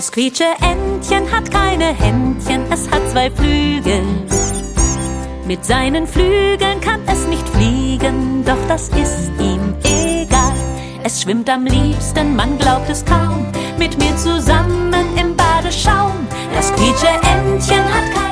Das Quietsche-Entchen hat keine Händchen, es hat 2 Flügel. Mit seinen Flügeln kann es nicht fliegen, doch das ist ihm egal. Es schwimmt am liebsten, man glaubt es kaum, mit mir zusammen im Badeschaum. Das Quietsche-Entchen hat keine